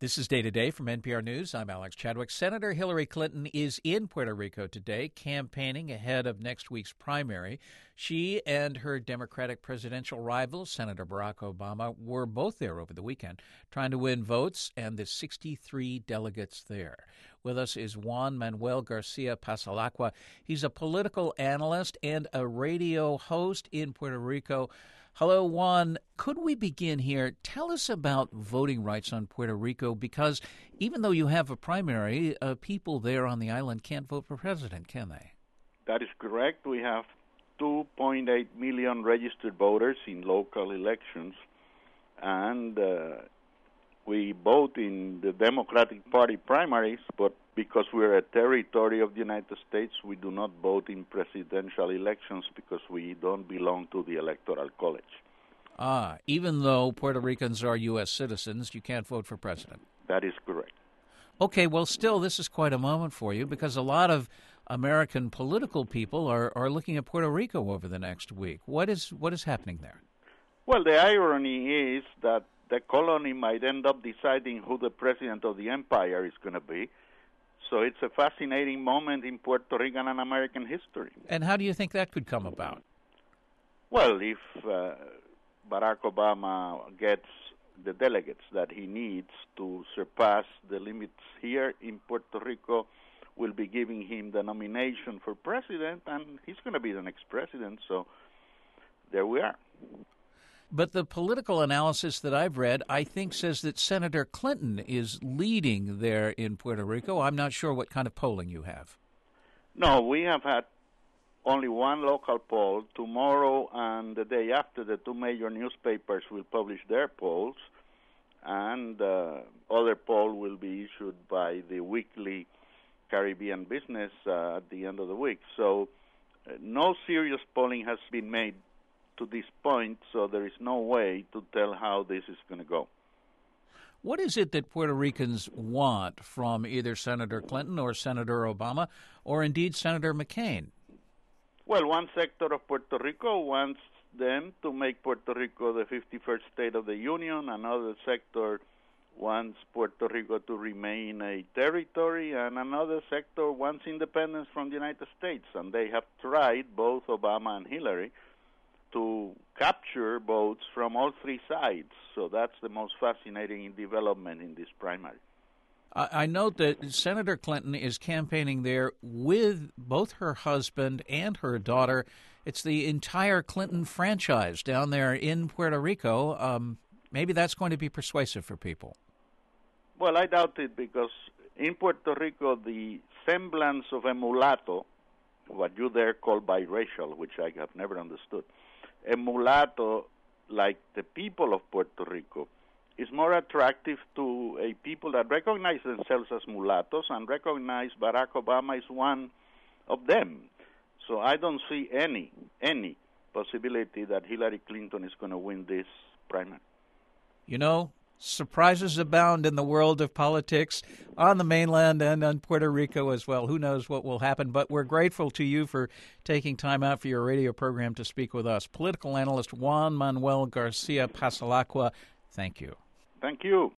This is Day to Day from NPR News. I'm Alex Chadwick. Senator Hillary Clinton is in Puerto Rico today, campaigning ahead of next week's primary. She and her Democratic presidential rival, Senator Barack Obama, were both there over the weekend, trying to win votes and the 63 delegates there. With us is Juan Manuel Garcia Pasalacqua. He's a political analyst and a radio host in Puerto Rico. Hello, Juan. Could we begin here? Tell us about voting rights on Puerto Rico, because even though you have a primary, people there on the island can't vote for president, can they? That is correct. We have 2.8 million registered voters in local elections, and we vote in the Democratic Party primaries, but because we're a territory of the United States, we do not vote in presidential elections because we don't belong to the Electoral College. Even though Puerto Ricans are U.S. citizens, you can't vote for president. That is correct. Okay, well, still, this is quite a moment for you, because a lot of American political people are looking at Puerto Rico over the next week. What is happening there? Well, the irony is that the colony might end up deciding who the president of the empire is going to be. So it's a fascinating moment in Puerto Rican and American history. And how do you think that could come about? Well, if Barack Obama gets the delegates that he needs to surpass the limits here in Puerto Rico, we'll be giving him the nomination for president, and he's going to be the next president. So there we are. But the political analysis that I've read, I think, says that Senator Clinton is leading there in Puerto Rico. I'm not sure what kind of polling you have. No, we have had only one local poll. Tomorrow and the day after, the two major newspapers will publish their polls, and other poll will be issued by the weekly Caribbean Business at the end of the week. So no serious polling has been made to this point, so there is no way to tell how this is going to go. What is it that Puerto Ricans want from either Senator Clinton or Senator Obama, or indeed Senator McCain? Well, one sector of Puerto Rico wants them to make Puerto Rico the 51st state of the Union. Another sector wants Puerto Rico to remain a territory, and another sector wants independence from the United States. And they have tried, both Obama and Hillary, to capture votes from all three sides. So that's the most fascinating development in this primary. I note that Senator Clinton is campaigning there with both her husband and her daughter. It's the entire Clinton franchise down there in Puerto Rico. Maybe that's going to be persuasive for people. Well, I doubt it, because in Puerto Rico, the semblance of a mulatto, what you there call biracial, which I have never understood, a mulatto like the people of Puerto Rico is more attractive to a people that recognize themselves as mulattoes and recognize Barack Obama is one of them. So I don't see any possibility that Hillary Clinton is going to win this primary. You know, surprises abound in the world of politics on the mainland and on Puerto Rico as well. Who knows what will happen, but we're grateful to you for taking time out for your radio program to speak with us. Political analyst Juan Manuel Garcia Pasalacqua, thank you. Thank you.